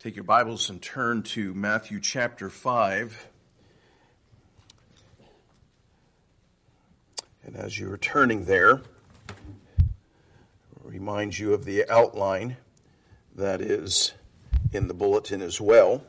Take your Bibles and turn to Matthew chapter 5. And as you're turning there, I'll remind you of the outline that is in the bulletin as well.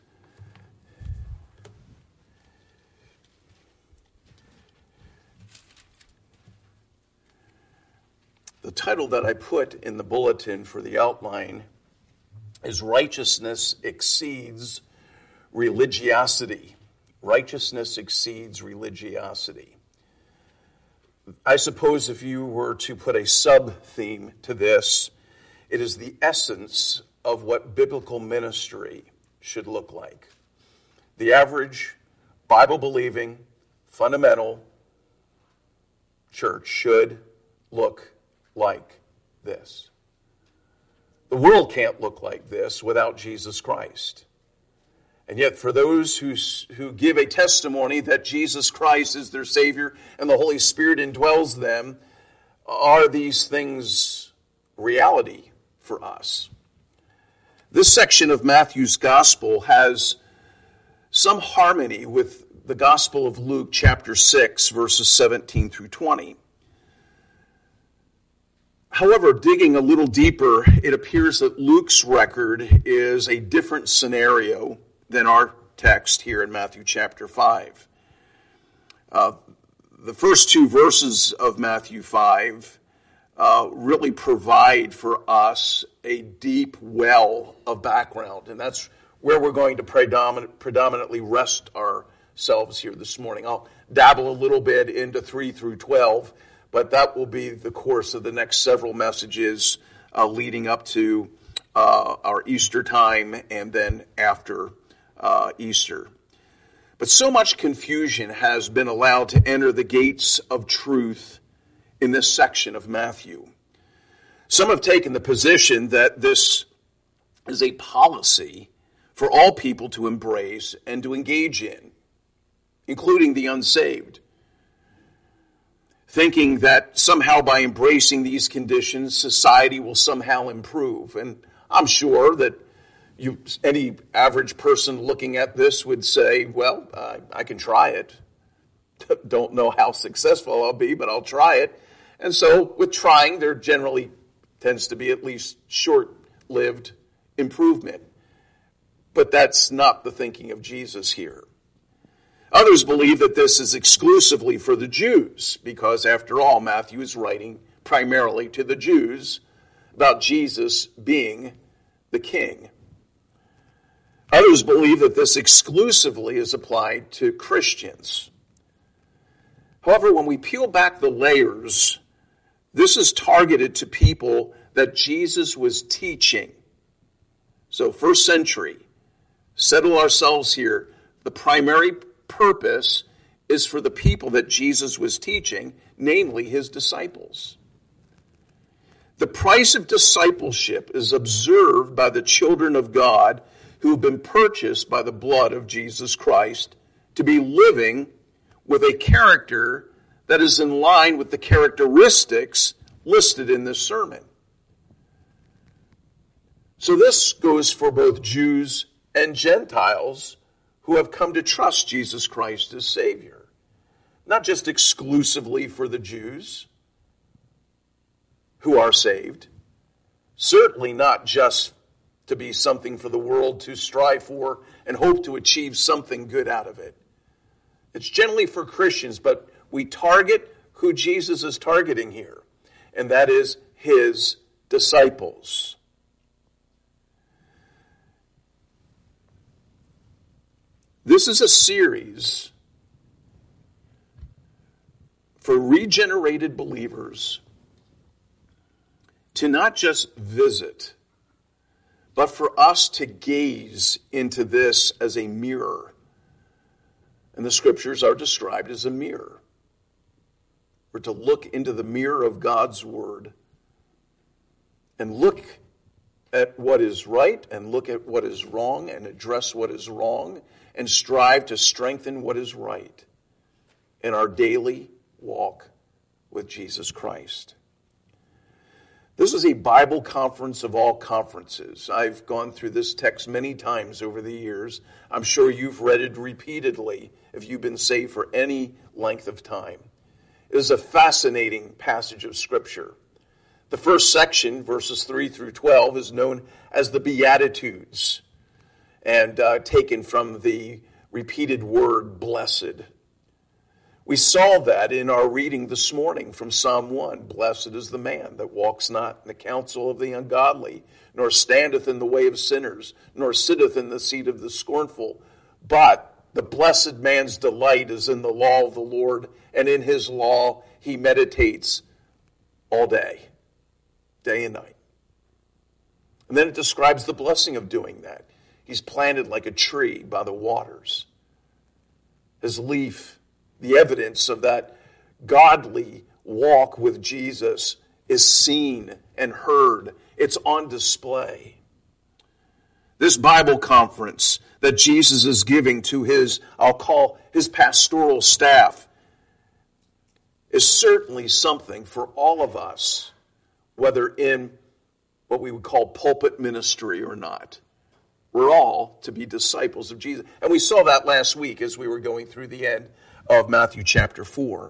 The title that I put in the bulletin for the outline is Righteousness Exceeds Religiosity. Righteousness exceeds religiosity. I suppose if you were to put a sub-theme to this, it is the essence of what biblical ministry should look like. The average Bible-believing, fundamental church should look like this. The world can't look like this without Jesus Christ. And yet for those who give a testimony that Jesus Christ is their Savior and the Holy Spirit indwells them, are these things reality for us? This section of Matthew's Gospel has some harmony with the Gospel of Luke chapter 6, verses 17 through 20. However, digging a little deeper, it appears that Luke's record is a different scenario than our text here in Matthew chapter 5. The first two verses of Matthew 5 really provide for us a deep well of background, and that's where we're going to predominantly rest ourselves here this morning. I'll dabble a little bit into 3 through 12, but that will be the course of the next several messages leading up to our Easter time and then after Easter. But so much confusion has been allowed to enter the gates of truth in this section of Matthew. Some have taken the position that this is a policy for all people to embrace and to engage in, including the unsaved, thinking that somehow by embracing these conditions, society will somehow improve. And I'm sure that any average person looking at this would say, well, I can try it. Don't know how successful I'll be, but I'll try it. And so with trying, there generally tends to be at least short-lived improvement. But that's not the thinking of Jesus here. Others believe that this is exclusively for the Jews, because after all, Matthew is writing primarily to the Jews about Jesus being the king. Others believe that this exclusively is applied to Christians. However, when we peel back the layers, this is targeted to people that Jesus was teaching. So, first century, settle ourselves here. The primary purpose is for the people that Jesus was teaching, namely his disciples. The price of discipleship is observed by the children of God who have been purchased by the blood of Jesus Christ to be living with a character that is in line with the characteristics listed in this sermon. So this goes for both Jews and Gentiles who have come to trust Jesus Christ as Savior. Not just exclusively for the Jews who are saved. Certainly not just to be something for the world to strive for and hope to achieve something good out of it. It's generally for Christians, but we target who Jesus is targeting here, and that is his disciples. This is a series for regenerated believers to not just visit, but for us to gaze into this as a mirror. And the scriptures are described as a mirror. We're to look into the mirror of God's word and look at what is right and look at what is wrong and address what is wrong and strive to strengthen what is right in our daily walk with Jesus Christ. This is a Bible conference of all conferences. I've gone through this text many times over the years. I'm sure you've read it repeatedly if you've been saved for any length of time. It is a fascinating passage of Scripture. The first section, verses 3 through 12, is known as the Beatitudes, and taken from the repeated word blessed. We saw that in our reading this morning from Psalm 1. Blessed is the man that walks not in the counsel of the ungodly, nor standeth in the way of sinners, nor sitteth in the seat of the scornful. But the blessed man's delight is in the law of the Lord, and in his law he meditates all day and night. And then it describes the blessing of doing that. He's planted like a tree by the waters. His leaf, the evidence of that godly walk with Jesus, is seen and heard. It's on display. This Bible conference that Jesus is giving to his, I'll call his pastoral staff, is certainly something for all of us, whether in what we would call pulpit ministry or not. We're all to be disciples of Jesus. And we saw that last week as we were going through the end of Matthew chapter 4.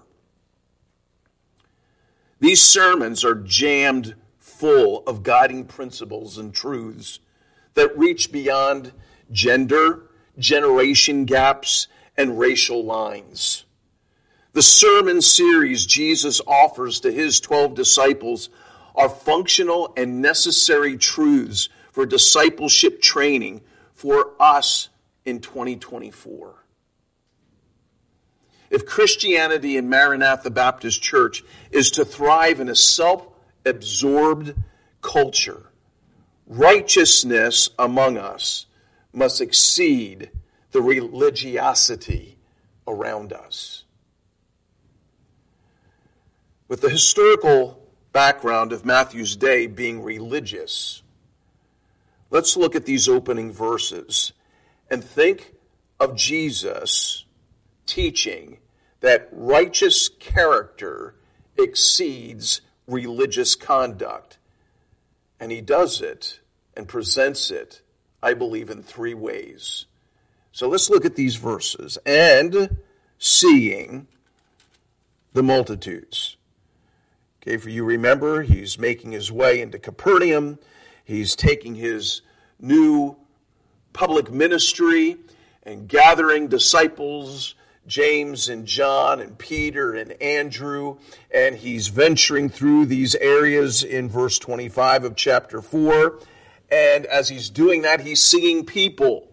These sermons are jammed full of guiding principles and truths that reach beyond gender, generation gaps, and racial lines. The sermon series Jesus offers to his 12 disciples are functional and necessary truths for discipleship training for us in 2024. If Christianity in Maranatha Baptist Church is to thrive in a self-absorbed culture, righteousness among us must exceed the religiosity around us. With the historical background of Matthew's day being religious, let's look at these opening verses and think of Jesus teaching that righteous character exceeds religious conduct. And he does it and presents it, I believe, in 3 ways. So let's look at these verses. And seeing the multitudes. Okay, for you remember, he's making his way into Capernaum. He's taking his new public ministry and gathering disciples, James and John and Peter and Andrew, and he's venturing through these areas in verse 25 of chapter 4. And as he's doing that, he's seeing people.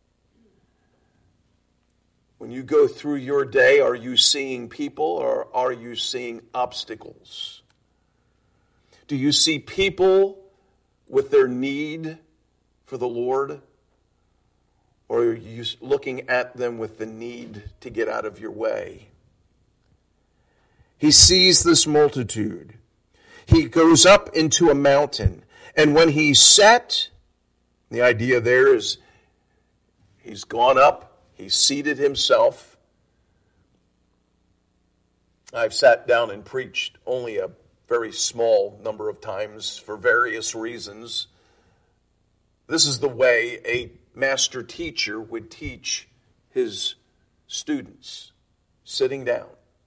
When you go through your day, are you seeing people or are you seeing obstacles? Do you see people with their need for the Lord? Or are you looking at them with the need to get out of your way? He sees this multitude. He goes up into a mountain. And when he sat, the idea there is he's gone up. He seated himself. I've sat down and preached only a very small number of times for various reasons. This is the way a master teacher would teach his students, sitting down.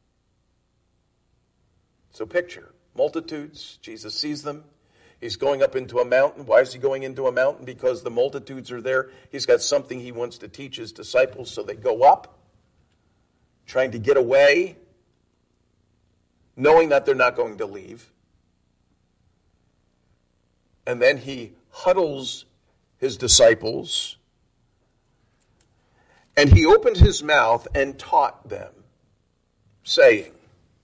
So picture, multitudes, Jesus sees them. He's going up into a mountain. Why is he going into a mountain? Because the multitudes are there. He's got something he wants to teach his disciples, so they go up, trying to get away, knowing that they're not going to leave. And then he huddles his disciples, and he opened his mouth and taught them, saying,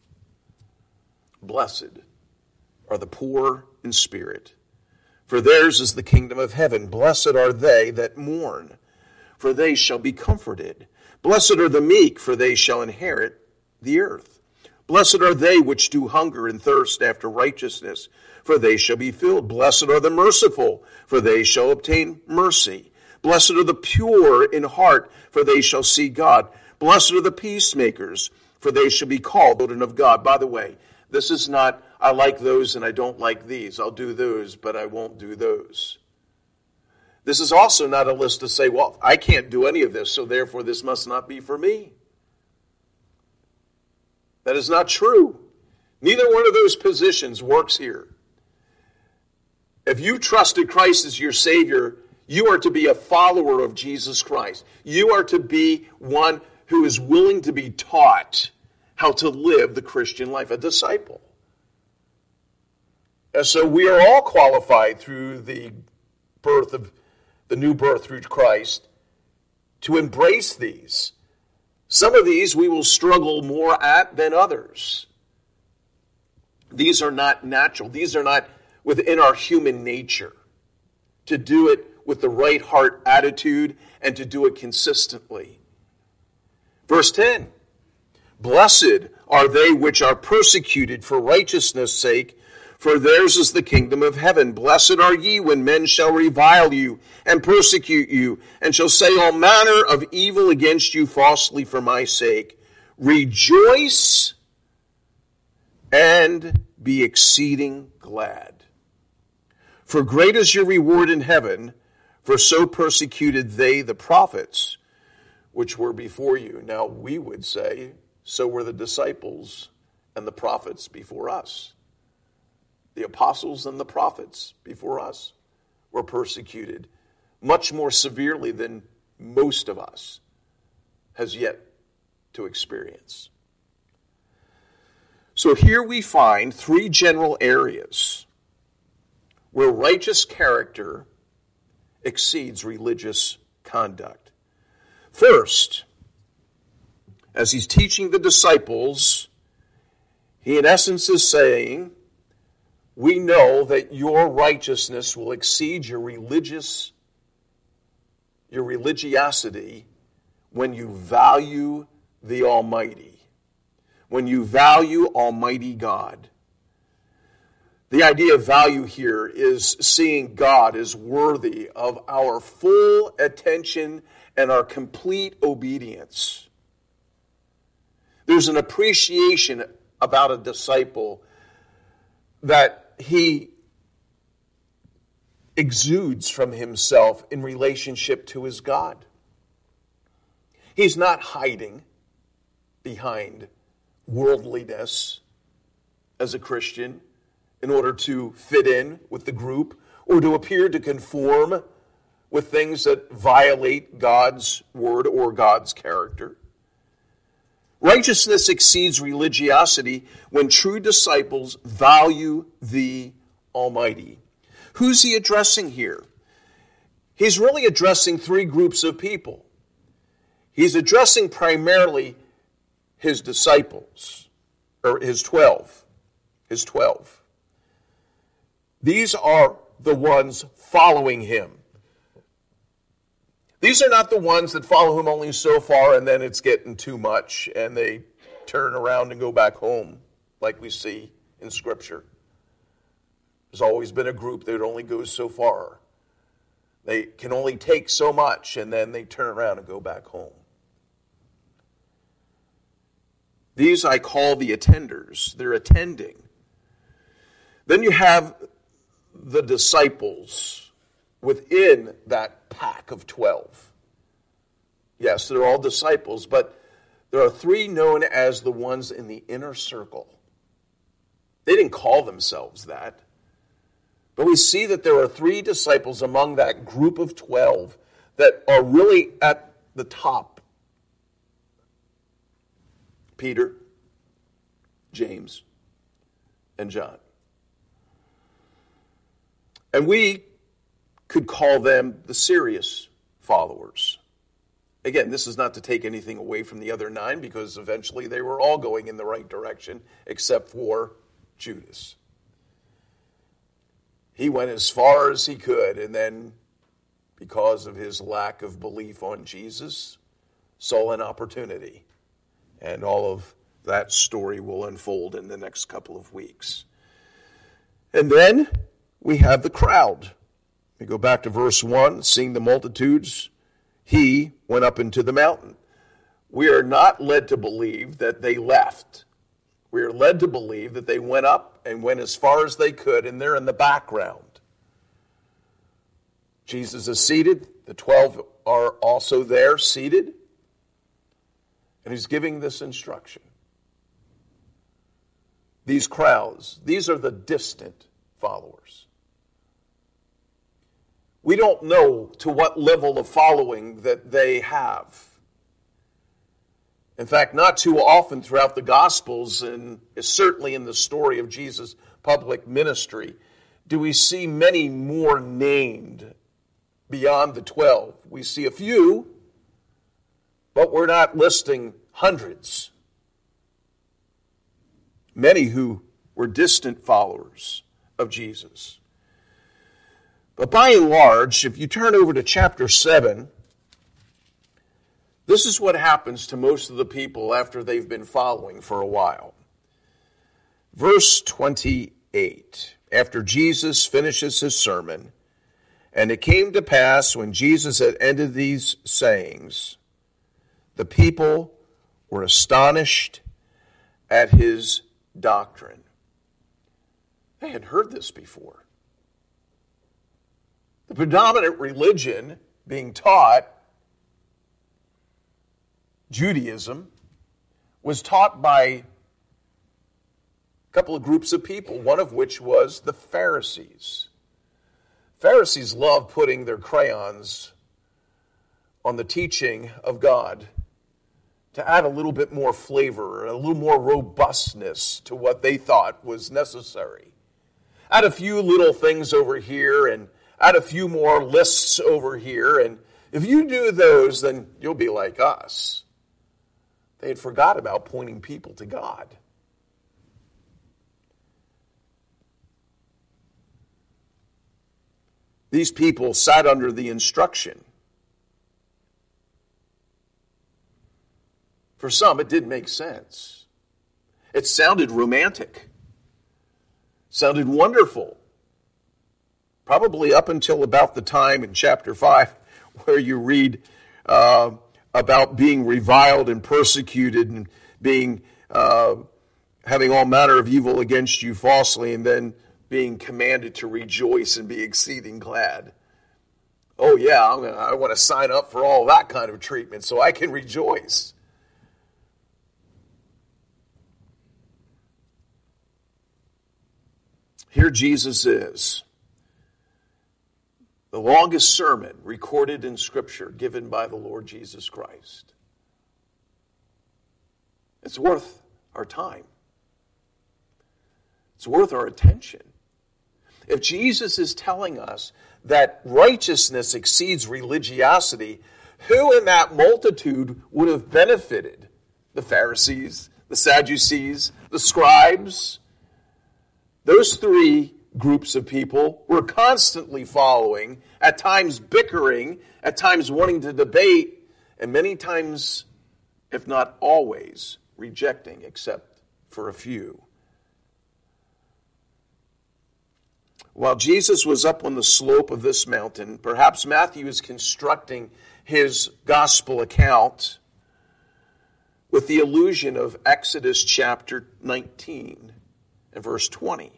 "Blessed are the poor in spirit, for theirs is the kingdom of heaven. Blessed are they that mourn, for they shall be comforted. Blessed are the meek, for they shall inherit the earth. Blessed are they which do hunger and thirst after righteousness, for they shall be filled. Blessed are the merciful, for they shall obtain mercy. Blessed are the pure in heart, for they shall see God. Blessed are the peacemakers, for they shall be called children of God." By the way, this is not I like those and I don't like these. I'll do those, but I won't do those. This is also not a list to say, well, I can't do any of this, so therefore this must not be for me. That is not true. Neither one of those positions works here. If you trusted Christ as your Savior, you are to be a follower of Jesus Christ. You are to be one who is willing to be taught how to live the Christian life, a disciple. And so we are all qualified through the new birth through Christ to embrace these. Some of these we will struggle more at than others. These are not natural. These are not within our human nature. To do it with the right heart attitude and to do it consistently. Verse 10, blessed are they which are persecuted for righteousness' sake, for theirs is the kingdom of heaven. Blessed are ye when men shall revile you and persecute you, and shall say all manner of evil against you falsely for my sake. Rejoice and be exceeding glad. For great is your reward in heaven, for so persecuted they the prophets which were before you. Now we would say, so were the disciples and the prophets before us. The apostles and the prophets before us were persecuted much more severely than most of us has yet to experience. So here we find three general areas where righteous character exceeds religious conduct. First, as he's teaching the disciples, he in essence is saying, we know that your righteousness will exceed your religiosity when you value the Almighty, when you value Almighty God. The idea of value here is seeing God as worthy of our full attention and our complete obedience. There's an appreciation about a disciple that he exudes from himself in relationship to his God. He's not hiding behind worldliness as a Christian in order to fit in with the group or to appear to conform with things that violate God's word or God's character. Righteousness exceeds religiosity when true disciples value the Almighty. Who's he addressing here? He's really addressing three groups of people. He's addressing primarily his disciples, or his 12. His 12. These are the ones following him. These are not the ones that follow him only so far and then it's getting too much and they turn around and go back home like we see in Scripture. There's always been a group that only goes so far. They can only take so much and then they turn around and go back home. These I call the attenders. They're attending. Then you have the disciples within that pack of 12. Yes, they're all disciples, but there are three known as the ones in the inner circle. They didn't call themselves that. But we see that there are three disciples among that group of 12 that are really at the top. Peter, James, and John. And we could call them the serious followers. Again, this is not to take anything away from the other 9 because eventually they were all going in the right direction except for Judas. He went as far as he could and then, because of his lack of belief on Jesus, saw an opportunity. And all of that story will unfold in the next couple of weeks. And then we have the crowd. We go back to verse 1, seeing the multitudes, he went up into the mountain. We are not led to believe that they left We are led to believe that they went up and went as far as they could, and they're in the background. Jesus is seated. The 12 are also there, seated. And he's giving this instruction. These crowds, these are the distant followers. We don't know to what level of following that they have. In fact, not too often throughout the Gospels, and certainly in the story of Jesus' public ministry, do we see many more named beyond the 12. We see a few, but we're not listing hundreds. Many who were distant followers of Jesus. But by and large, if you turn over to chapter 7, this is what happens to most of the people after they've been following for a while. Verse 28, after Jesus finishes his sermon, and it came to pass when Jesus had ended these sayings, the people were astonished at his doctrine. They had heard this before. The predominant religion being taught, Judaism, was taught by a couple of groups of people, one of which was the Pharisees. Pharisees loved putting their crayons on the teaching of God to add a little bit more flavor, a little more robustness to what they thought was necessary. Add a few little things over here and add a few more lists over here, and if you do those, then you'll be like us. They had forgot about pointing people to God. These people sat under the instruction. For some, it didn't make sense. It sounded romantic. Sounded wonderful. Probably up until about the time in chapter 5 where you read about being reviled and persecuted and being having all manner of evil against you falsely, and then being commanded to rejoice and be exceeding glad. Oh yeah, I want to sign up for all that kind of treatment so I can rejoice. Here Jesus is. The longest sermon recorded in Scripture given by the Lord Jesus Christ. It's worth our time. It's worth our attention. If Jesus is telling us that righteousness exceeds religiosity, who in that multitude would have benefited? The Pharisees, the Sadducees, the scribes? Those three groups of people were constantly following, at times bickering, at times wanting to debate, and many times, if not always, rejecting, except for a few. While Jesus was up on the slope of this mountain, perhaps Matthew is constructing his gospel account with the allusion of Exodus chapter 19 and verse 20.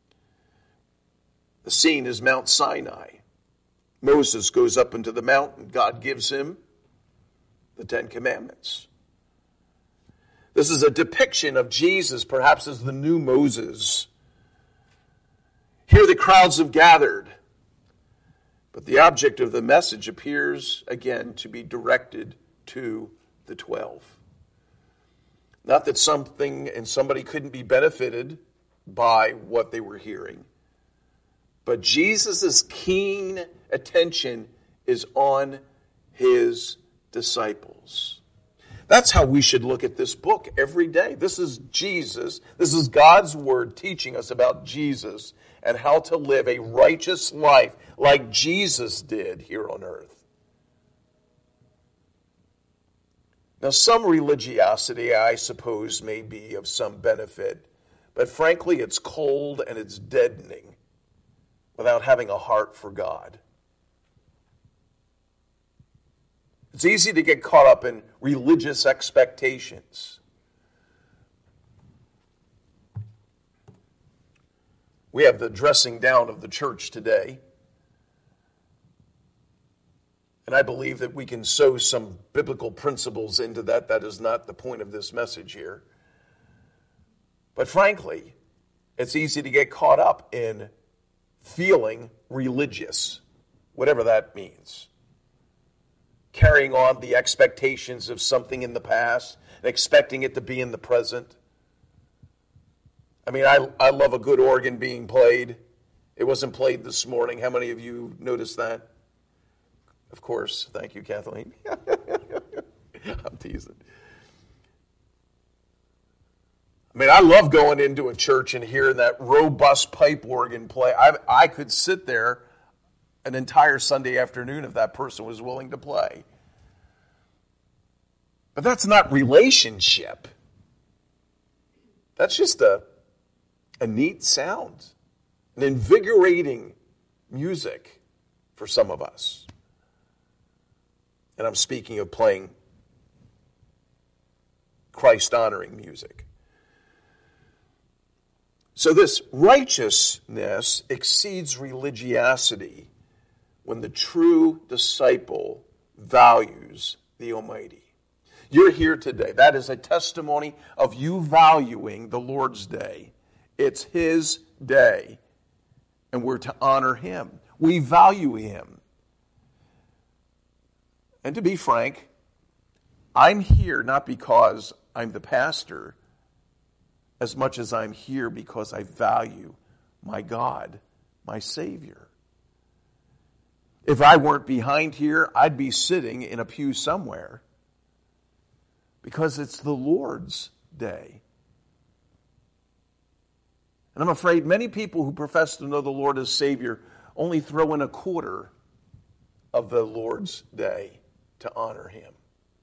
The scene is Mount Sinai. Moses goes up into the mountain. God gives him the Ten Commandments. This is a depiction of Jesus, perhaps as the new Moses. Here the crowds have gathered, but the object of the message appears again to be directed to the 12. Not that something and somebody couldn't be benefited by what they were hearing, but Jesus' keen attention is on his disciples. That's how we should look at this book every day. This is Jesus. This is God's word teaching us about Jesus and how to live a righteous life like Jesus did here on earth. Now, some religiosity, I suppose, may be of some benefit, but frankly, it's cold and it's deadening without having a heart for God. It's easy to get caught up in religious expectations. We have the dressing down of the church today. And I believe that we can sow some biblical principles into that. That is not the point of this message here. But frankly, it's easy to get caught up in feeling religious, whatever that means. Carrying on the expectations of something in the past and expecting it to be in the present. I mean, I love a good organ being played. It wasn't played this morning. How many of you noticed that? Of course. Thank you, Kathleen. I'm teasing. I mean, I love going into a church and hearing that robust pipe organ play. I could sit there an entire Sunday afternoon if that person was willing to play. But that's not relationship. That's just a neat sound, an invigorating music for some of us. And I'm speaking of playing Christ-honoring music. So this righteousness exceeds religiosity when the true disciple values the Almighty. You're here today. That is a testimony of you valuing the Lord's day. It's His day, and we're to honor Him. We value Him. And to be frank, I'm here not because I'm the pastor, as much as I'm here because I value my God, my Savior. If I weren't behind here, I'd be sitting in a pew somewhere because it's the Lord's day. And I'm afraid many people who profess to know the Lord as Savior only throw in a quarter of the Lord's day to honor Him.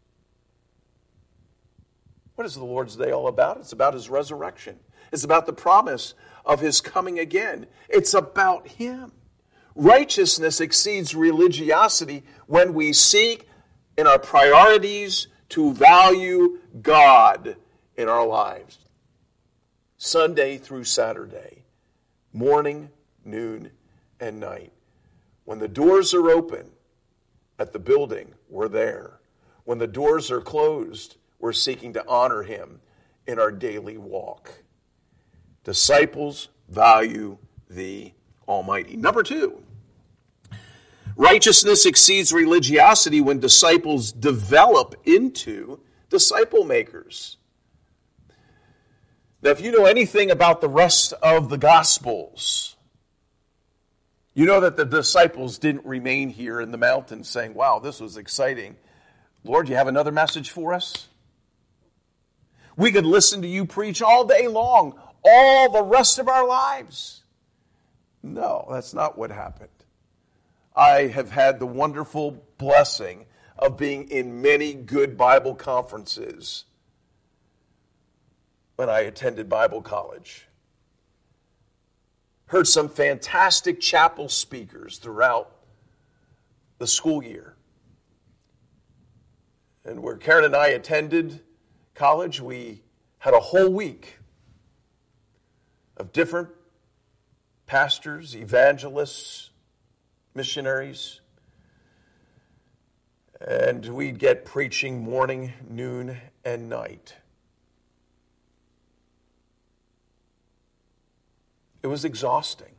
What is the Lord's day all about? It's about His resurrection. It's about the promise of His coming again. It's about Him. Righteousness exceeds religiosity when we seek in our priorities to value God in our lives. Sunday through Saturday, morning, noon, and night. When the doors are open at the building, we're there. When the doors are closed, we're seeking to honor Him in our daily walk. Disciples value the Almighty. Number 2, righteousness exceeds religiosity when disciples develop into disciple makers. Now, if you know anything about the rest of the Gospels, you know that the disciples didn't remain here in the mountains saying, wow, this was exciting. Lord, you have another message for us? We could listen to you preach all day long, all the rest of our lives. No, that's not what happened. I have had the wonderful blessing of being in many good Bible conferences when I attended Bible college. Heard some fantastic chapel speakers throughout the school year. And where Karen and I attended college, we had a whole week of different pastors, evangelists, missionaries, and we'd get preaching morning, noon, and night. It was exhausting.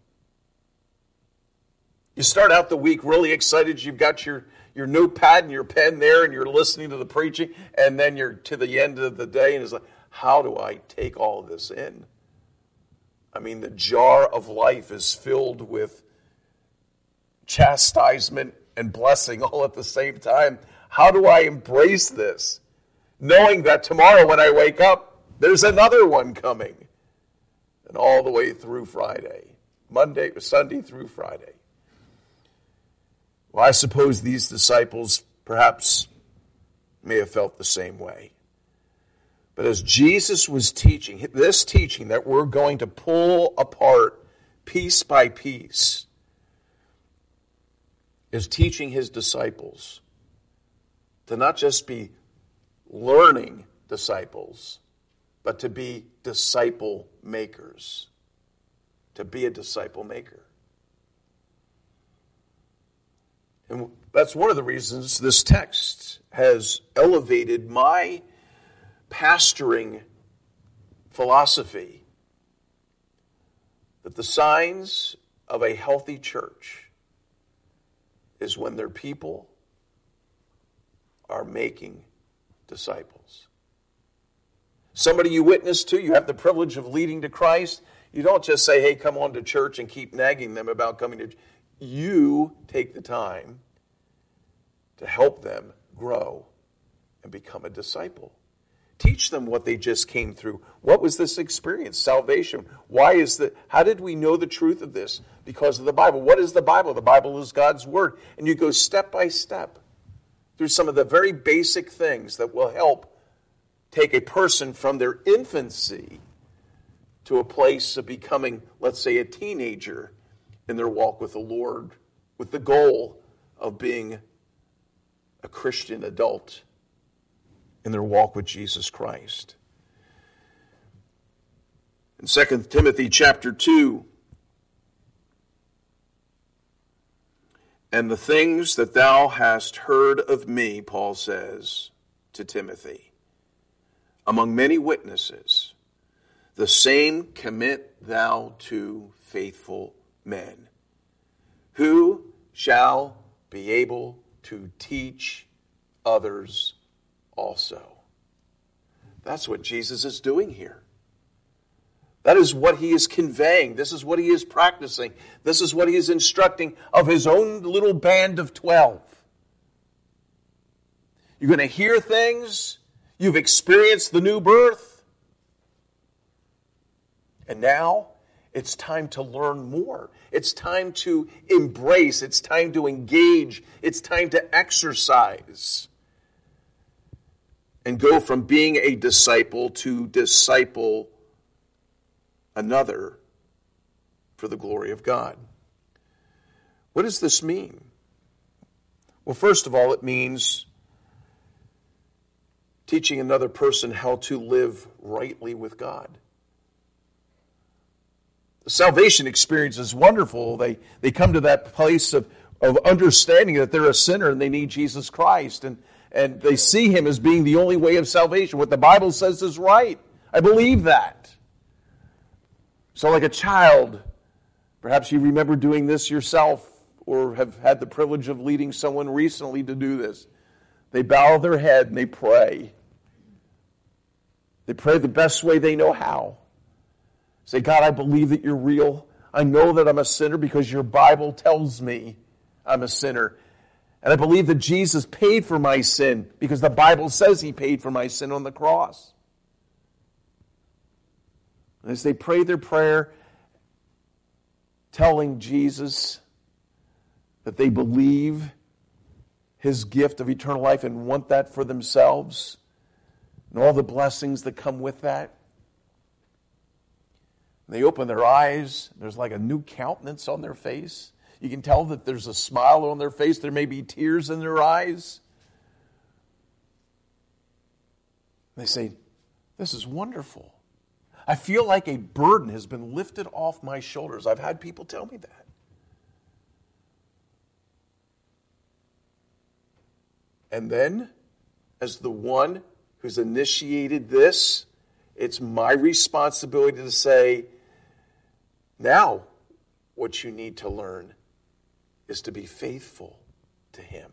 You start out the week really excited. You've got your notepad and your pen there, and you're listening to the preaching, and then you're to the end of the day, and it's like, how do I take all of this in? I mean, the jar of life is filled with chastisement and blessing all at the same time. How do I embrace this? Knowing that tomorrow when I wake up, there's another one coming. And all the way through Friday. Sunday through Friday. Well, I suppose these disciples perhaps may have felt the same way. But as Jesus was teaching, this teaching that we're going to pull apart piece by piece, is teaching His disciples to not just be learning disciples, but to be disciple makers. to be a disciple maker. And that's one of the reasons this text has elevated my pastoring philosophy, that the signs of a healthy church is when their people are making disciples. Somebody you witness to, you have the privilege of leading to Christ. You don't just say, hey, come on to church and keep nagging them about coming to church. You take the time to help them grow and become a disciple. Teach them what they just came through. What was this experience? Salvation. How did we know the truth of this? Because of the Bible. What is the Bible? The Bible is God's Word. And you go step by step through some of the very basic things that will help take a person from their infancy to a place of becoming, let's say, a teenager in their walk with the Lord, with the goal of being a Christian adult in their walk with Jesus Christ. In 2 Timothy chapter 2, and the things that thou hast heard of me, Paul says to Timothy, among many witnesses, the same commit thou to faithful men, who shall be able to teach others also. That's what Jesus is doing here. That is what he is conveying. This is what he is practicing. This is what he is instructing of his own little band of 12. You're going to hear things. You've experienced the new birth. And now it's time to learn more. It's time to embrace. It's time to engage. It's time to exercise. And go from being a disciple to disciple another for the glory of God. What does this mean? Well, first of all, it means teaching another person how to live rightly with God. The salvation experience is wonderful. They come to that place of understanding that they're a sinner and they need Jesus Christ. And they see him as being the only way of salvation. What the Bible says is right. I believe that. So like a child, perhaps you remember doing this yourself or have had the privilege of leading someone recently to do this. They bow their head and they pray. They pray the best way they know how. Say, God, I believe that you're real. I know that I'm a sinner because your Bible tells me I'm a sinner. And I believe that Jesus paid for my sin because the Bible says he paid for my sin on the cross. And as they pray their prayer, telling Jesus that they believe his gift of eternal life and want that for themselves, and all the blessings that come with that, they open their eyes, there's like a new countenance on their face. You can tell that there's a smile on their face. There may be tears in their eyes. They say, this is wonderful. I feel like a burden has been lifted off my shoulders. I've had people tell me that. And then, as the one who's initiated this, it's my responsibility to say, now what you need to learn is to be faithful to him.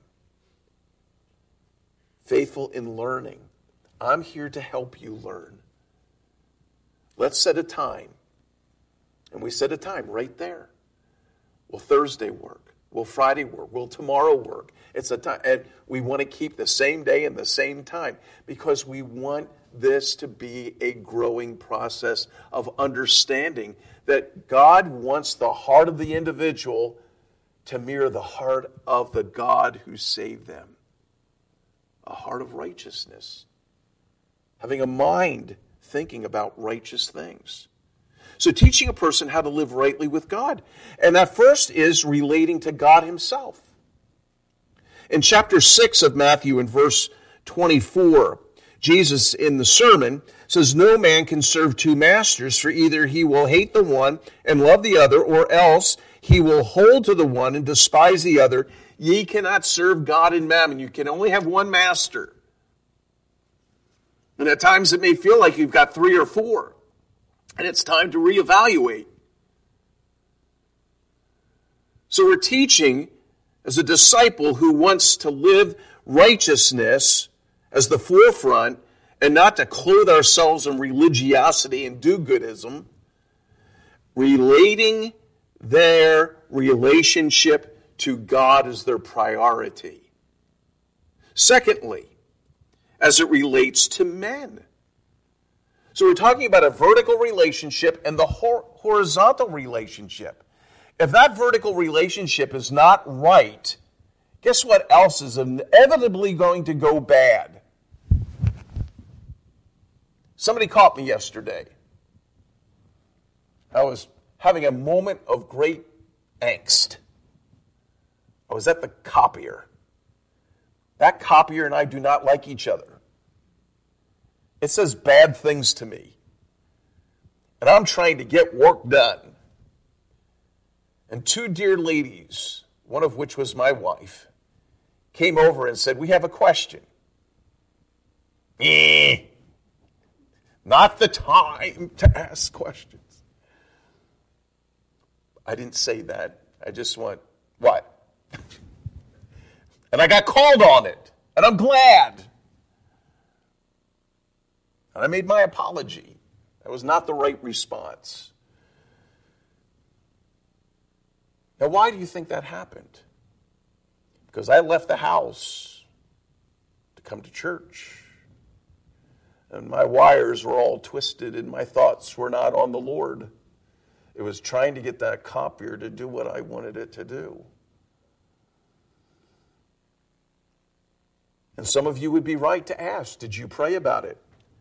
Faithful in learning. I'm here to help you learn. Let's set a time. And we set a time right there. Will Thursday work? Will Friday work? Will tomorrow work? It's a time. And we want to keep the same day and the same time because we want this to be a growing process of understanding that God wants the heart of the individual to mirror the heart of the God who saved them. A heart of righteousness. Having a mind thinking about righteous things. So teaching a person how to live rightly with God. And that first is relating to God himself. In chapter 6 of Matthew, in verse 24, Jesus in the sermon says, no man can serve two masters, for either he will hate the one and love the other, or else he will hold to the one and despise the other. Ye cannot serve God and mammon. You can only have one master. And at times it may feel like you've got three or four, and it's time to reevaluate. So we're teaching as a disciple who wants to live righteousness as the forefront and not to clothe ourselves in religiosity and do-goodism, relating their relationship to God as their priority. Secondly, as it relates to men. So we're talking about a vertical relationship and the horizontal relationship. If that vertical relationship is not right, guess what else is inevitably going to go bad? Somebody caught me yesterday. I was having a moment of great angst. I was at the copier. That copier and I do not like each other. It says bad things to me. And I'm trying to get work done. And two dear ladies, one of which was my wife, came over and said, we have a question. Not the time to ask questions. I didn't say that. I just went, what? And I got called on it. And I'm glad. And I made my apology. That was not the right response. Now, why do you think that happened? Because I left the house to come to church. And my wires were all twisted and my thoughts were not on the Lord. It was trying to get that copier to do what I wanted it to do. And some of you would be right to ask, did you pray about it?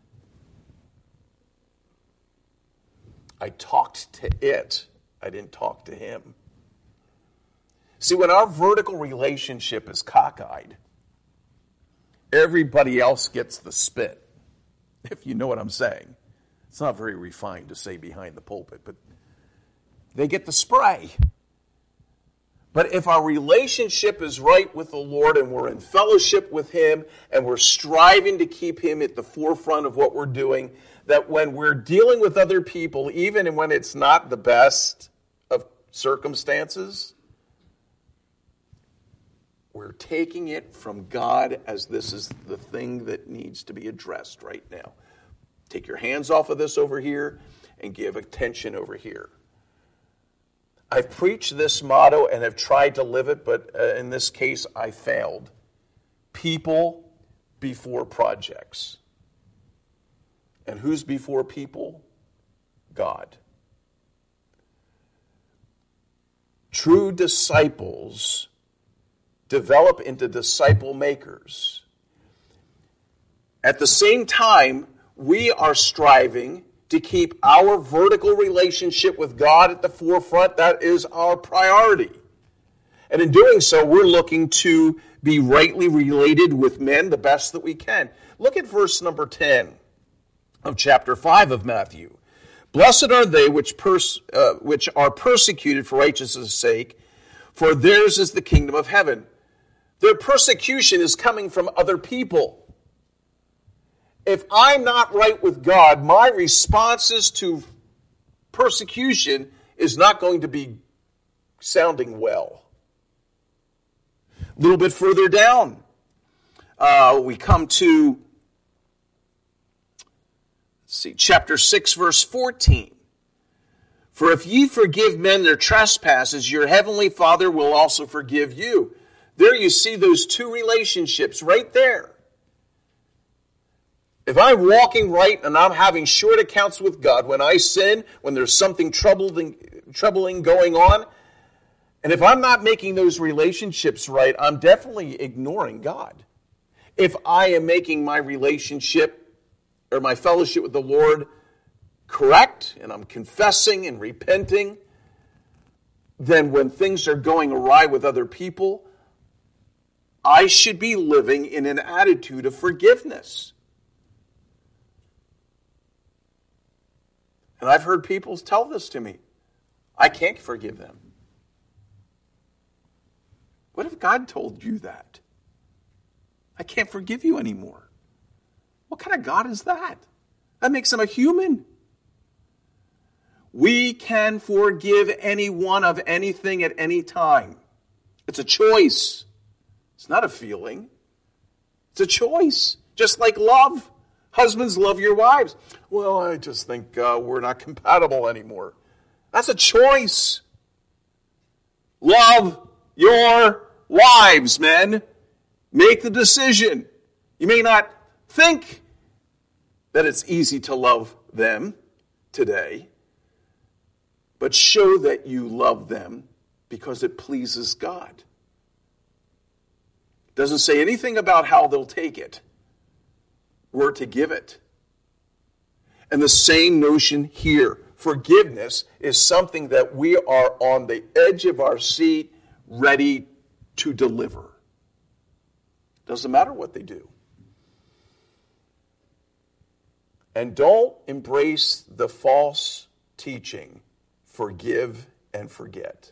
I talked to it. I didn't talk to him. See, when our vertical relationship is cockeyed, everybody else gets the spit, if you know what I'm saying. It's not very refined to say behind the pulpit, but they get the spray. But if our relationship is right with the Lord and we're in fellowship with Him and we're striving to keep Him at the forefront of what we're doing, that when we're dealing with other people, even when it's not the best of circumstances, we're taking it from God as this is the thing that needs to be addressed right now. Take your hands off of this over here and give attention over here. I've preached this motto and have tried to live it, but in this case, I failed. People before projects. And who's before people? God. True disciples develop into disciple makers. At the same time, we are striving to keep our vertical relationship with God at the forefront. That is our priority. And in doing so, we're looking to be rightly related with men the best that we can. Look at verse number 10 of chapter 5 of Matthew. Blessed are they which are persecuted for righteousness' sake, for theirs is the kingdom of heaven. Their persecution is coming from other people. If I'm not right with God, my responses to persecution is not going to be sounding well. A little bit further down, we come to chapter 6, verse 14. For if ye forgive men their trespasses, your heavenly Father will also forgive you. There you see those two relationships right there. If I'm walking right and I'm having short accounts with God, when I sin, when there's something troubling going on, and if I'm not making those relationships right, I'm definitely ignoring God. If I am making my relationship or my fellowship with the Lord correct, and I'm confessing and repenting, then when things are going awry with other people, I should be living in an attitude of forgiveness. And I've heard people tell this to me. I can't forgive them. What if God told you that? I can't forgive you anymore. What kind of God is that? That makes him a human. We can forgive anyone of anything at any time. It's a choice. It's not a feeling. It's a choice. Just like love. Husbands, love your wives. Well, I just think we're not compatible anymore. That's a choice. Love your wives, men. Make the decision. You may not think that it's easy to love them today, but show that you love them because it pleases God. It doesn't say anything about how they'll take it. We're to give it. And the same notion here. Forgiveness is something that we are on the edge of our seat, ready to deliver. Doesn't matter what they do. And don't embrace the false teaching, forgive and forget.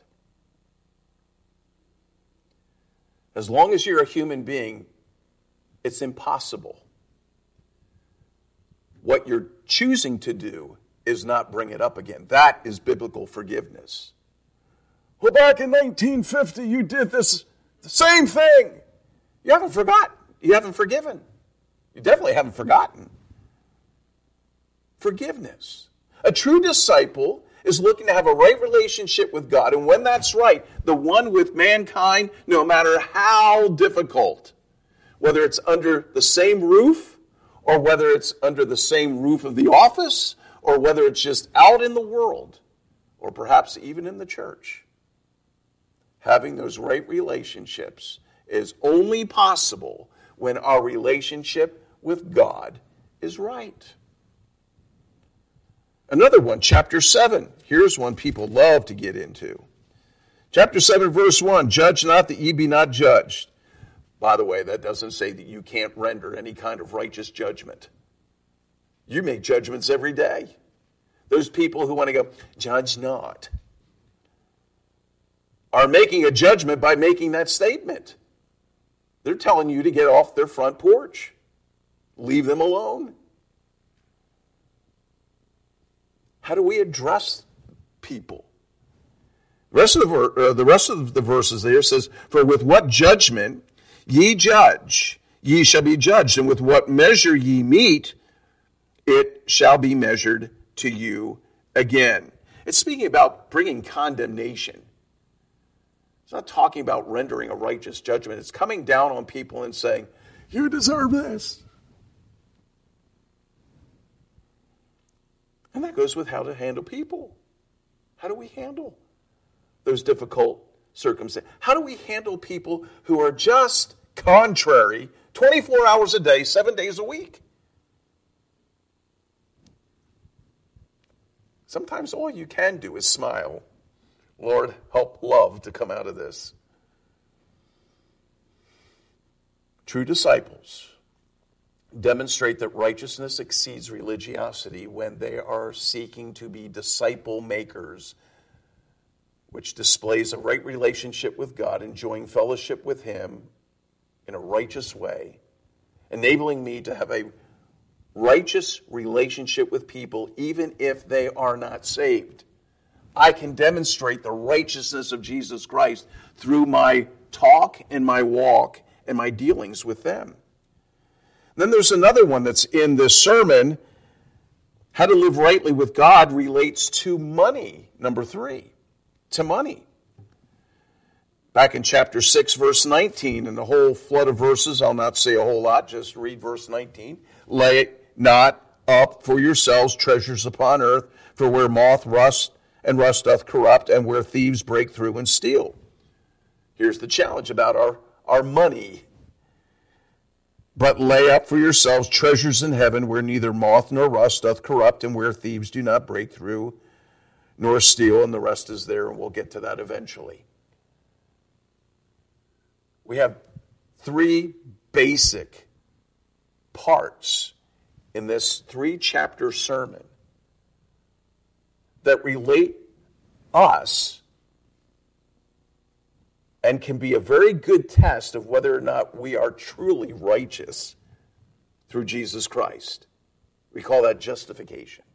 As long as you're a human being, it's impossible. What you're choosing to do is not bring it up again. That is biblical forgiveness. Well, back in 1950, you did this, the same thing. You haven't forgotten. You haven't forgiven. You definitely haven't forgotten. Forgiveness. A true disciple is looking to have a right relationship with God. And when that's right, the one with mankind, no matter how difficult, whether it's under the same roof, or whether it's under the same roof of the office, or whether it's just out in the world, or perhaps even in the church. Having those right relationships is only possible when our relationship with God is right. Another one, chapter 7. Here's one people love to get into. Chapter 7, verse 1, judge not that ye be not judged. By the way, that doesn't say that you can't render any kind of righteous judgment. You make judgments every day. Those people who want to go, judge not, are making a judgment by making that statement. They're telling you to get off their front porch. Leave them alone. How do we address people? The rest of the verses there says, for with what judgment ye judge, ye shall be judged, and with what measure ye mete, it shall be measured to you again. It's speaking about bringing condemnation. It's not talking about rendering a righteous judgment. It's coming down on people and saying, you deserve this. And that goes with how to handle people. How do we handle those difficult circumstances? How do we handle people who are just contrary 24 hours a day, 7 days a week? Sometimes all you can do is smile. Lord, help love to come out of this. True disciples demonstrate that righteousness exceeds religiosity when they are seeking to be disciple makers, which displays a right relationship with God, enjoying fellowship with Him in a righteous way, enabling me to have a righteous relationship with people even if they are not saved. I can demonstrate the righteousness of Jesus Christ through my talk and my walk and my dealings with them. Then there's another one that's in this sermon. How to live rightly with God relates to money. Number 3, to money. Back in chapter 6, verse 19, and the whole flood of verses, I'll not say a whole lot, just read verse 19. Lay not up for yourselves treasures upon earth, for where moth rust and rust doth corrupt, and where thieves break through and steal. Here's the challenge about our money. But lay up for yourselves treasures in heaven, where neither moth nor rust doth corrupt, and where thieves do not break through nor steal, and the rest is there, and we'll get to that eventually. We have 3 basic parts in this 3-chapter sermon that relate us and can be a very good test of whether or not we are truly righteous through Jesus Christ. We call that justification.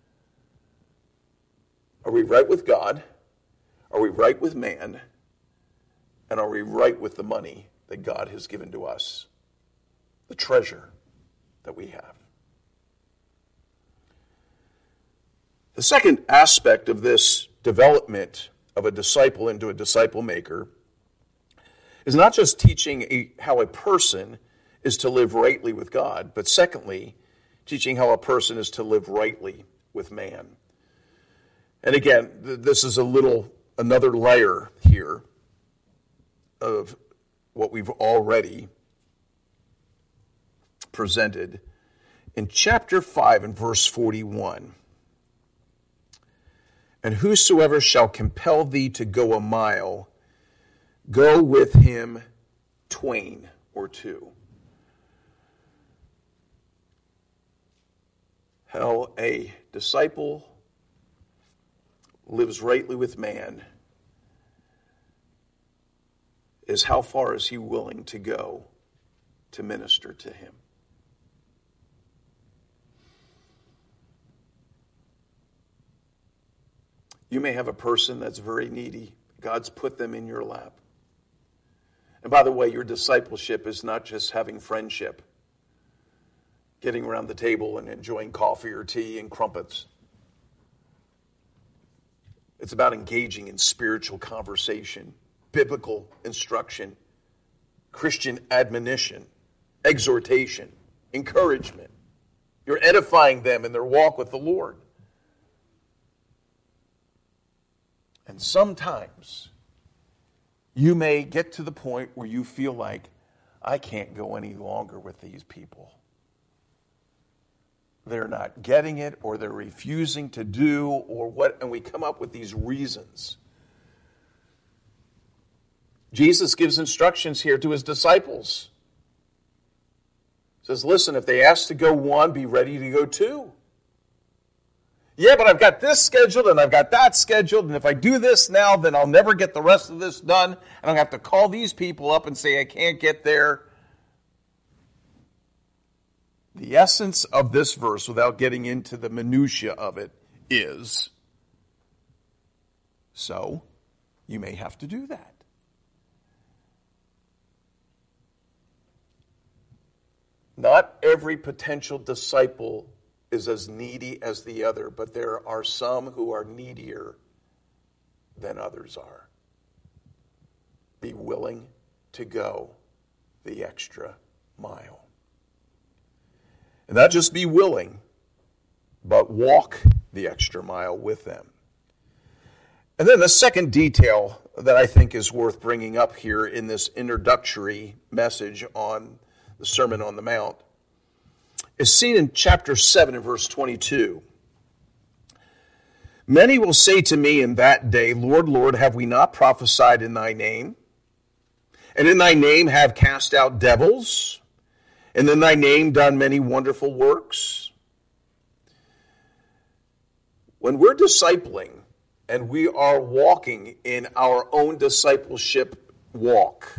Are we right with God? Are we right with man? And are we right with the money that God has given to us? The treasure that we have. The second aspect of this development of a disciple into a disciple maker is not just teaching how a person is to live rightly with God, but secondly, teaching how a person is to live rightly with man. And again, this is another layer here of what we've already presented. In chapter 5 and verse 41, and whosoever shall compel thee to go a mile, go with him twain or two. How a disciple lives rightly with man is how far is he willing to go to minister to him. You may have a person that's very needy. God's put them in your lap. And by the way, your discipleship is not just having friendship, getting around the table and enjoying coffee or tea and crumpets. It's about engaging in spiritual conversation, biblical instruction, Christian admonition, exhortation, encouragement. You're edifying them in their walk with the Lord. And sometimes you may get to the point where you feel like, I can't go any longer with these people. They're not getting it, or they're refusing to do, or what, and we come up with these reasons. Jesus gives instructions here to his disciples. He says, listen, if they ask to go one, be ready to go two. Yeah, but I've got this scheduled and I've got that scheduled, and if I do this now, then I'll never get the rest of this done, and I'll have to call these people up and say I can't get there. The essence of this verse, without getting into the minutia of it, is, so you may have to do that. Not every potential disciple is as needy as the other, but there are some who are needier than others are. Be willing to go the extra mile. And not just be willing, but walk the extra mile with them. And then the second detail that I think is worth bringing up here in this introductory message on the Sermon on the Mount is seen in chapter 7 and verse 22. Many will say to me in that day, Lord, Lord, have we not prophesied in thy name? And in thy name have cast out devils? And in thy name done many wonderful works? When we're discipling and we are walking in our own discipleship walk,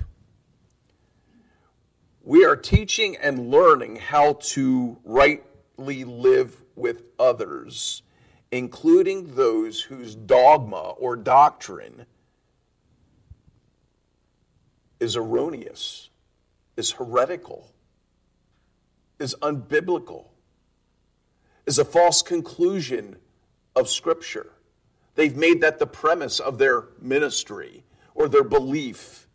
we are teaching and learning how to rightly live with others, including those whose dogma or doctrine is erroneous, is heretical, is unbiblical, is a false conclusion of Scripture. They've made that the premise of their ministry or their belief.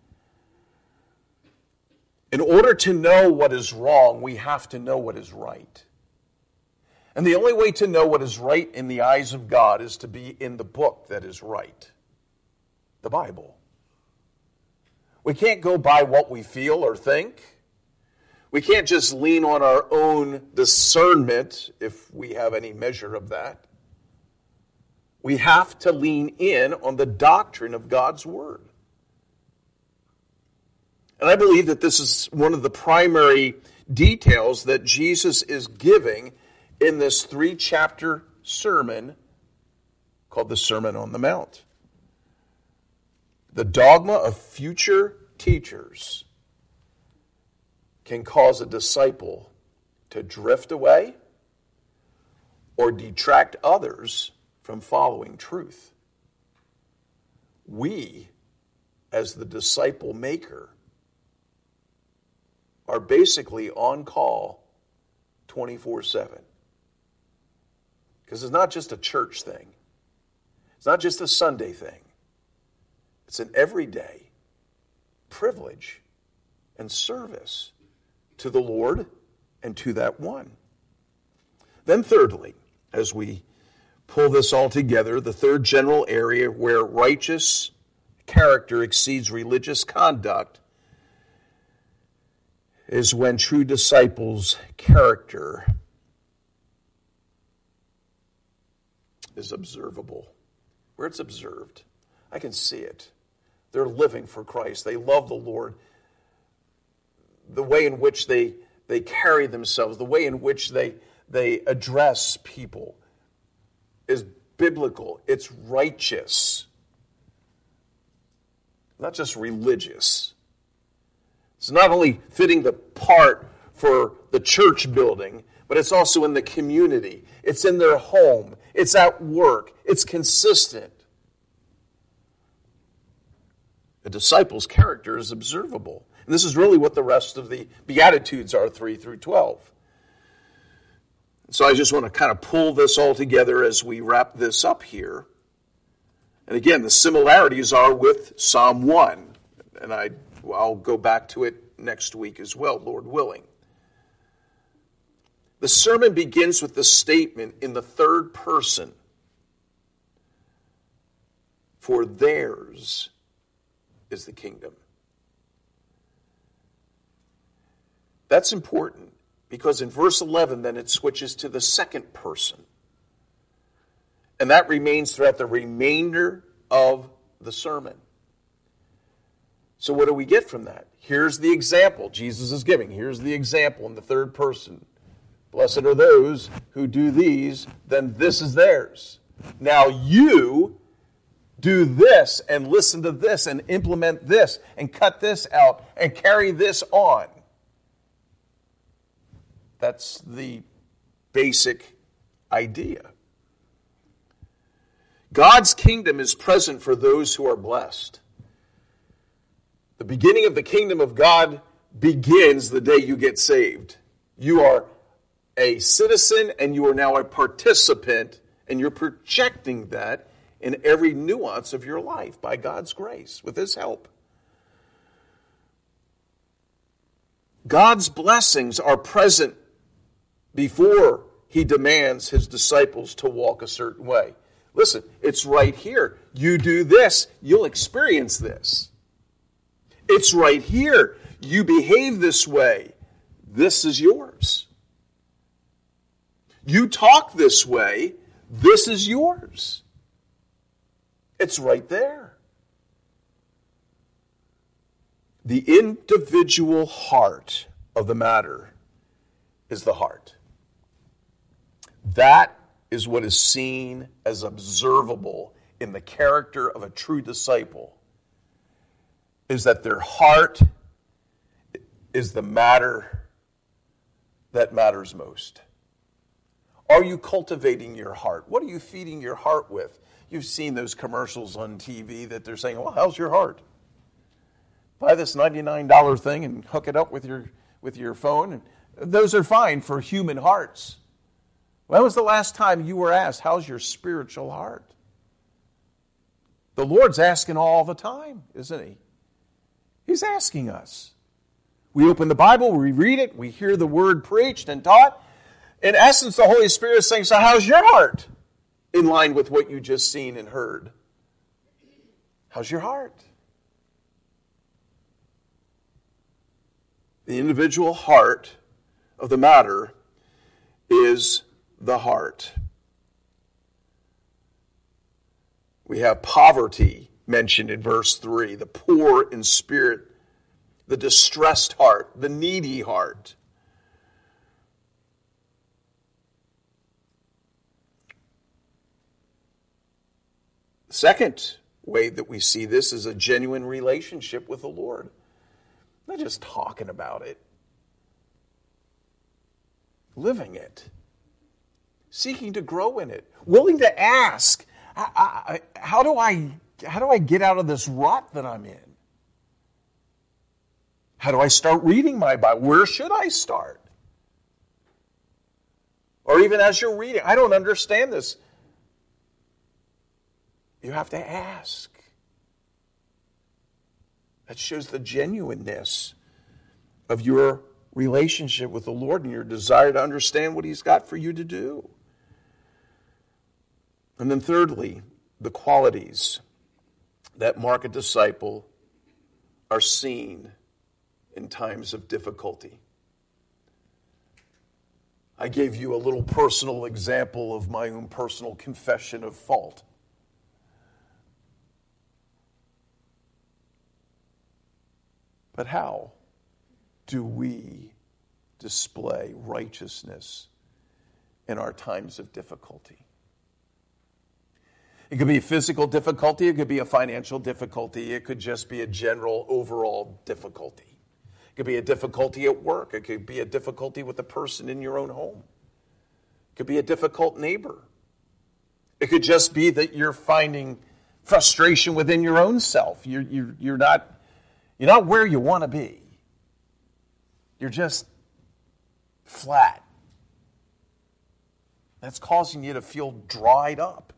In order to know what is wrong, we have to know what is right. And the only way to know what is right in the eyes of God is to be in the book that is right, the Bible. We can't go by what we feel or think. We can't just lean on our own discernment, if we have any measure of that. We have to lean in on the doctrine of God's Word. And I believe that this is one of the primary details that Jesus is giving in this 3-chapter sermon called the Sermon on the Mount. The dogma of future teachers can cause a disciple to drift away or detract others from following truth. We, as the disciple maker, are basically on call 24/7. Because it's not just a church thing. It's not just a Sunday thing. It's an everyday privilege and service to the Lord and to that one. Then thirdly, as we pull this all together, the third general area where righteous character exceeds religious conduct is when true disciples' character is observable. Where it's observed, I can see it. They're living for Christ. They love the Lord. The way in which they carry themselves, the way in which they address people is biblical. It's righteous. Not just religious. It's not only fitting the part for the church building, but it's also in the community. It's in their home. It's at work. It's consistent. A disciple's character is observable. And this is really what the rest of the Beatitudes are, 3 through 12. So I just want to kind of pull this all together as we wrap this up here. And again, the similarities are with Psalm 1. And I'll go back to it next week as well, Lord willing. The sermon begins with the statement in the third person, for theirs is the kingdom. That's important because in verse 11 then it switches to the second person. And that remains throughout the remainder of the sermon. So what do we get from that? Here's the example Jesus is giving. Here's the example in the third person. Blessed are those who do these, then this is theirs. Now you do this and listen to this and implement this and cut this out and carry this on. That's the basic idea. God's kingdom is present for those who are blessed. The beginning of the kingdom of God begins the day you get saved. You are a citizen and you are now a participant, and you're projecting that in every nuance of your life by God's grace, with His help. God's blessings are present before He demands His disciples to walk a certain way. Listen, it's right here. You do this, you'll experience this. It's right here. You behave this way. This is yours. You talk this way. This is yours. It's right there. The individual heart of the matter is the heart. That is what is seen as observable in the character of a true disciple, is that their heart is the matter that matters most. Are you cultivating your heart? What are you feeding your heart with? You've seen those commercials on TV that they're saying, well, how's your heart? Buy this $99 thing and hook it up with your phone. And those are fine for human hearts. When was the last time you were asked, how's your spiritual heart? The Lord's asking all the time, isn't He? He's asking us. We open the Bible, we read it, we hear the Word preached and taught. In essence, the Holy Spirit is saying, so how's your heart? In line with what you just seen and heard. How's your heart? The individual heart of the matter is the heart. We have poverty mentioned in verse 3, the poor in spirit, the distressed heart, the needy heart. Second way that we see this is a genuine relationship with the Lord. Not just talking about it. Living it. Seeking to grow in it. Willing to ask, how do I get out of this rut that I'm in? How do I start reading my Bible? Where should I start? Or even as you're reading, I don't understand this. You have to ask. That shows the genuineness of your relationship with the Lord and your desire to understand what He's got for you to do. And then thirdly, the qualities that mark a disciple are seen in times of difficulty. I gave you a little personal example of my own personal confession of fault. But how do we display righteousness in our times of difficulty? It could be a physical difficulty, it could be a financial difficulty, it could just be a general overall difficulty. It could be a difficulty at work, it could be a difficulty with a person in your own home. It could be a difficult neighbor. It could just be that you're finding frustration within your own self. You're not where you want to be. You're just flat. That's causing you to feel dried up.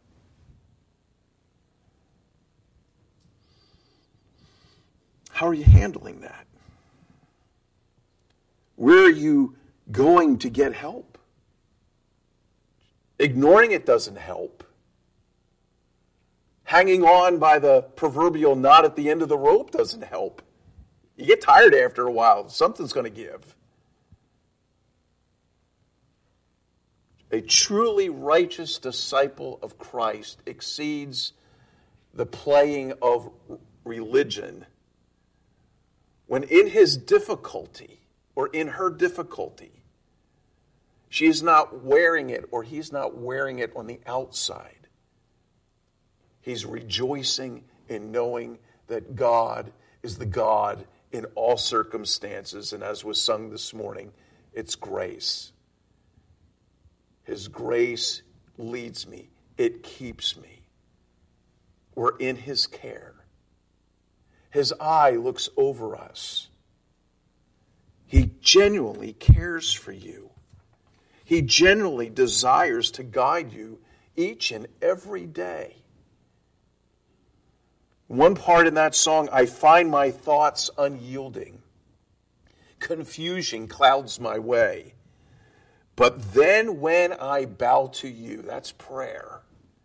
How are you handling that? Where are you going to get help? Ignoring it doesn't help. Hanging on by the proverbial knot at the end of the rope doesn't help. You get tired after a while. Something's going to give. A truly righteous disciple of Christ exceeds the playing of religion when in his difficulty or in her difficulty, she is not wearing it or he's not wearing it on the outside. He's rejoicing in knowing that God is the God in all circumstances. And as was sung this morning, it's grace. His grace leads me. It keeps me. We're in His care. His eye looks over us. He genuinely cares for you. He genuinely desires to guide you each and every day. One part in that song, I find my thoughts unyielding. Confusion clouds my way. But then when I bow to you, that's prayer.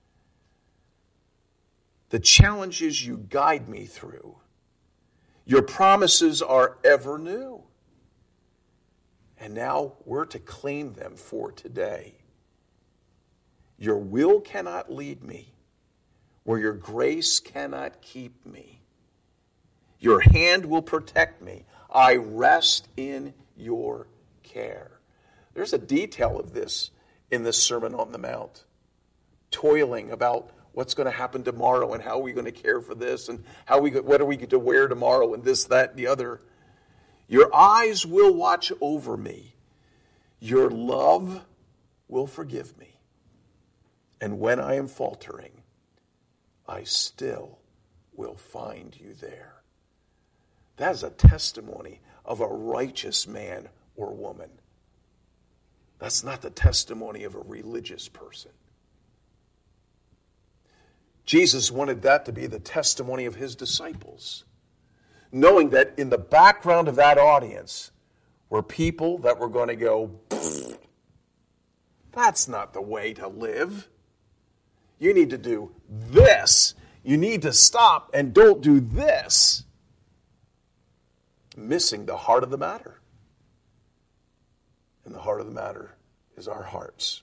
The challenges you guide me through, your promises are ever new. And now we're to claim them for today. Your will cannot lead me where your grace cannot keep me. Your hand will protect me. I rest in your care. There's a detail of this in this Sermon on the Mount. Toiling about what's going to happen tomorrow and how are we going to care for this and what are we going to wear tomorrow and this, that, and the other. Your eyes will watch over me. Your love will forgive me. And when I am faltering, I still will find you there. That is a testimony of a righteous man or woman. That's not the testimony of a religious person. Jesus wanted that to be the testimony of his disciples, knowing that in the background of that audience were people that were going to go, that's not the way to live. You need to do this. You need to stop and don't do this. Missing the heart of the matter. And the heart of the matter is our hearts.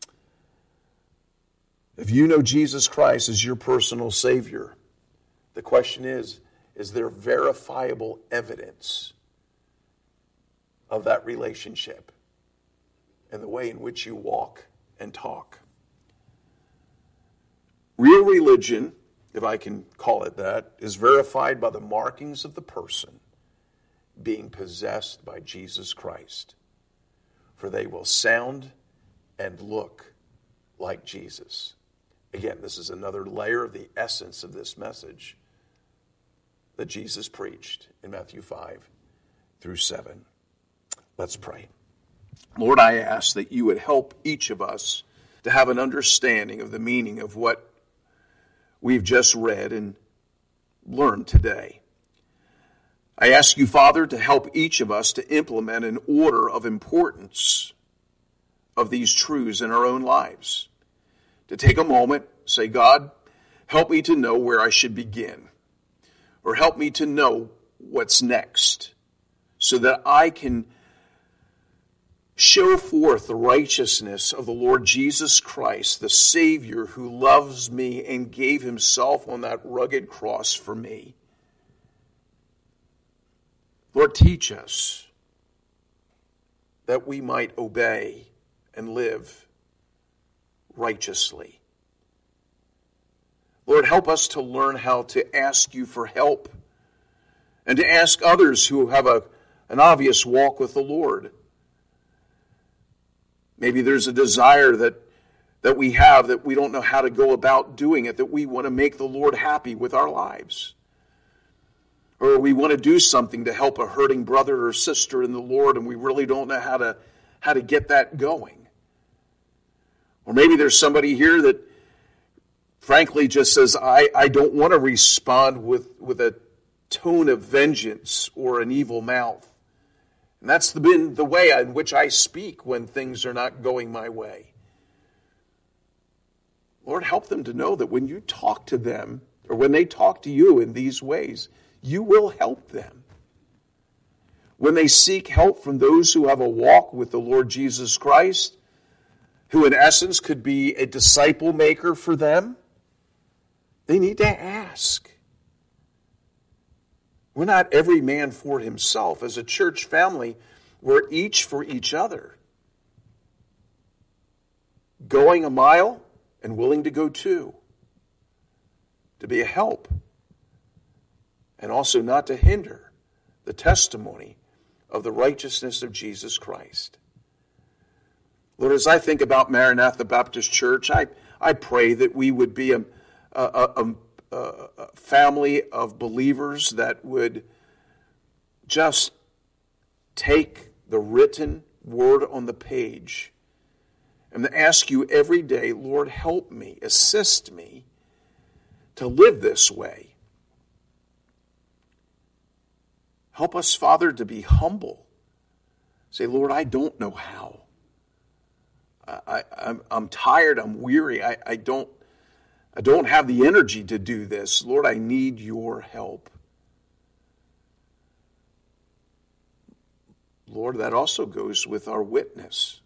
If you know Jesus Christ as your personal Savior, the question is there verifiable evidence of that relationship and the way in which you walk and talk? Real religion if I can call it that, is verified by the markings of the person being possessed by Jesus Christ. For they will sound and look like Jesus. Again, this is another layer of the essence of this message that Jesus preached in Matthew 5 through 7. Let's pray. Lord, I ask that you would help each of us to have an understanding of the meaning of what we've just read and learned today. I ask you, Father, to help each of us to implement an order of importance of these truths in our own lives. To take a moment, say, God, help me to know where I should begin, or help me to know what's next, so that I can show forth the righteousness of the Lord Jesus Christ, the Savior who loves me and gave himself on that rugged cross for me. Lord, teach us that we might obey and live righteously. Lord, help us to learn how to ask you for help and to ask others who have an obvious walk with the Lord. Maybe there's a desire that we have that we don't know how to go about doing it, that we want to make the Lord happy with our lives. Or we want to do something to help a hurting brother or sister in the Lord, and we really don't know how to get that going. Or maybe there's somebody here that frankly just says, I don't want to respond with a tone of vengeance or an evil mouth. And that's been the way in which I speak when things are not going my way. Lord, help them to know that when you talk to them, or when they talk to you in these ways, you will help them. When they seek help from those who have a walk with the Lord Jesus Christ, who in essence could be a disciple maker for them, they need to ask. We're not every man for himself. As a church family, we're each for each other. Going a mile and willing to go two. To be a help. And also not to hinder the testimony of the righteousness of Jesus Christ. Lord, as I think about Maranatha Baptist Church, I pray that we would be a family of believers that would just take the written word on the page and ask you every day, Lord, help me, assist me to live this way. Help us, Father, to be humble. Say, Lord, I don't know how. I'm tired, I'm weary, I don't have the energy to do this. Lord, I need your help. Lord, that also goes with our witness.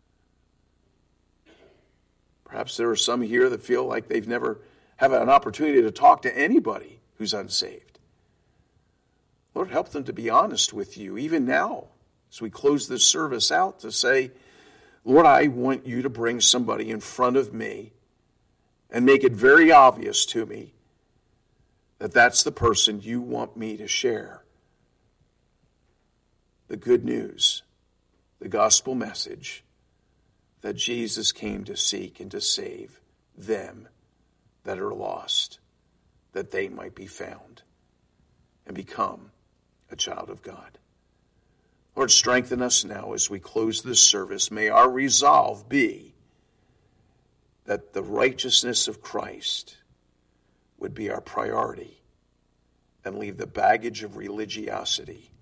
Perhaps there are some here that feel like they've never had an opportunity to talk to anybody who's unsaved. Lord, help them to be honest with you, even now, as we close this service out, to say, Lord, I want you to bring somebody in front of me and make it very obvious to me that that's the person you want me to share the good news, the gospel message that Jesus came to seek and to save them that are lost, that they might be found and become a child of God. Lord, strengthen us now as we close this service. May our resolve be that the righteousness of Christ would be our priority and leave the baggage of religiosity